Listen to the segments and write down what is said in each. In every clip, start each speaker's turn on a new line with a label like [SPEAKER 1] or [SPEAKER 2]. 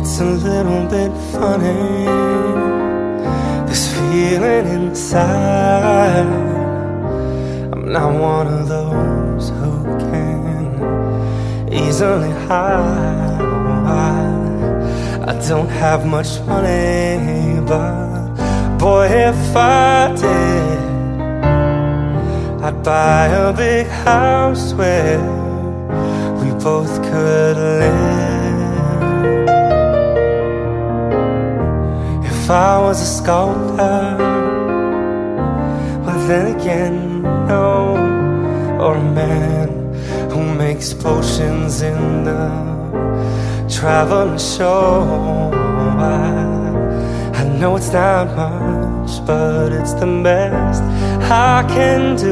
[SPEAKER 1] It's a little bit funny, this feeling inside. I'm not one of those who can easily hide. I don't have much money, but boy, if I did, I'd buy a big house where we both could live. If I was a sculptor, well then again, no. Or a man who makes potions in the traveling show. I know it's not much, but it's the best I can do.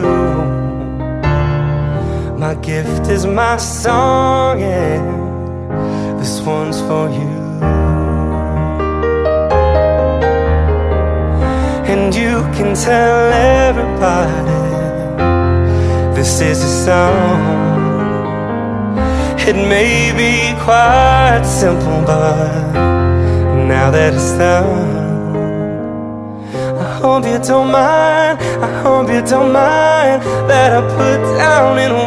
[SPEAKER 1] My gift is my song, and this one's for you. And you can tell everybody this is a song. It may be quite simple, but now that it's done, I hope you don't mind, I hope you don't mind that I put down in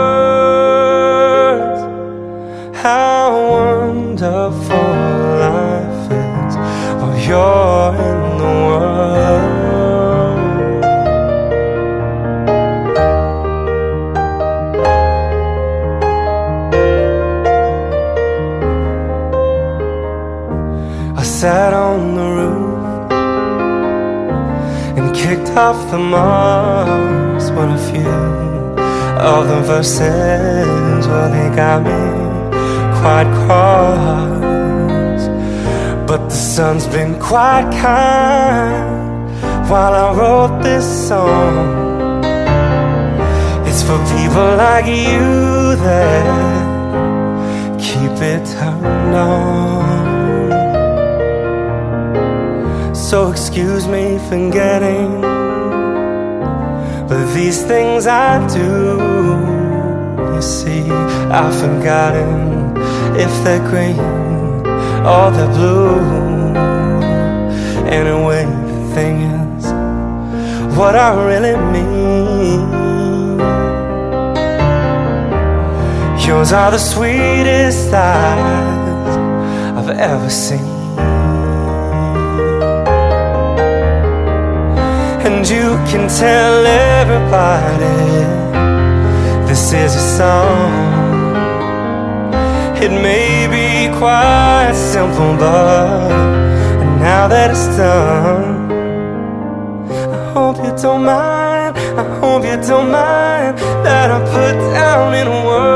[SPEAKER 1] words how wonderful life is while you're in the world. Sat on the roof and kicked off the marks when a few of the verses, well, they got me quite cross. But the sun's been quite kind while I wrote this song. It's for people like you that keep it turned on. So excuse me for getting, but these things I do, you see, I've forgotten if they're green or they're blue. Anyway, the thing is, what I really mean, yours are the sweetest eyes I've ever seen. And you can tell everybody this is a song. It may be quite simple, but now that it's done, I hope you don't mind, I hope you don't mind that I put down in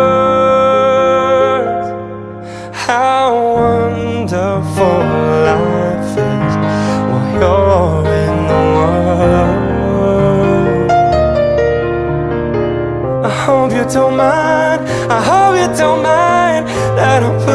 [SPEAKER 1] words how wonderful life is while you're in the world. I hope you don't mind, I hope you don't mind that I put